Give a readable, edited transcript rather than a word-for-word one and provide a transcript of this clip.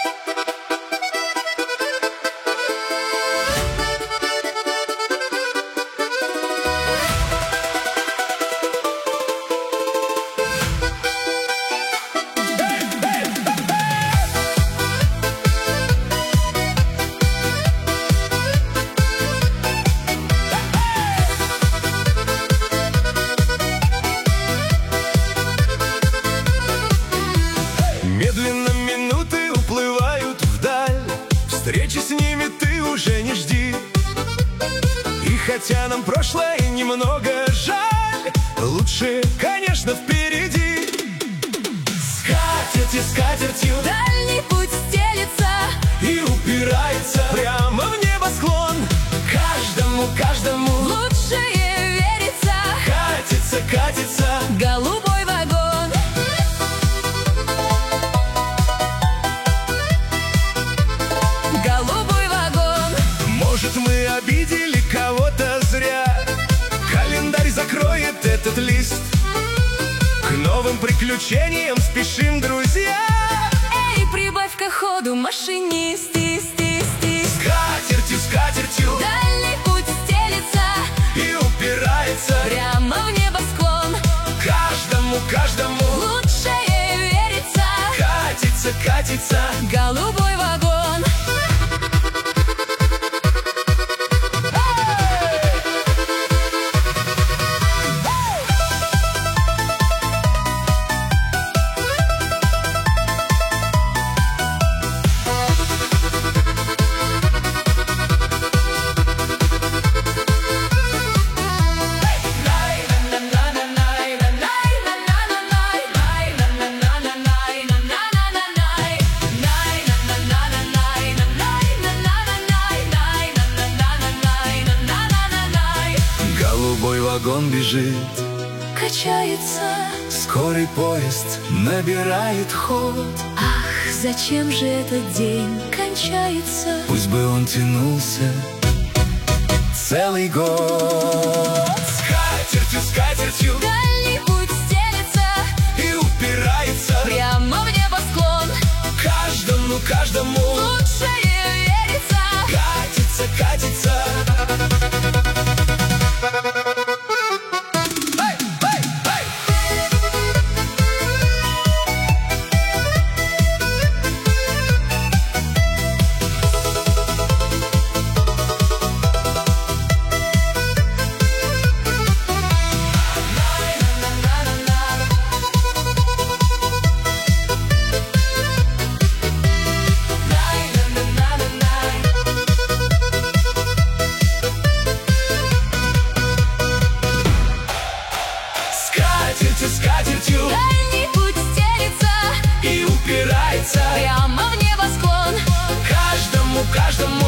Медленно минуты уплывают вдаль, встречи с ними ты уже не жди. И хотя нам прошлое немного жаль, лучше, конечно, впереди. Скатертью, скатертью дальний путь стелется и упирается прямо в небосклон. Каждому, каждому лучше верится. катится, катится Голубой вагон. Голубой вагон. Может, мы обидели кого-то зря, календарь закроет этот лист. К новым приключениям спешим, друзья. Эй, прибавь-ка ходу, машинист, Скатертью, скатертью дальний путь стелется и упирается прямо в небосклон. каждому, каждому Лучше верится. катится, катится Голубой вагон. Голубой вагон бежит, Качается. скорый поезд набирает ход. Ах, зачем же этот день кончается? Пусть бы он тянулся целый год. Скатертью, скатертью Дальний путь стелется и упирается прямо в небосклон. каждому, каждому Лучше верится. катится, катится. Скатертью Дальний путь стелется и упирается прямо в небосклон. каждому, каждому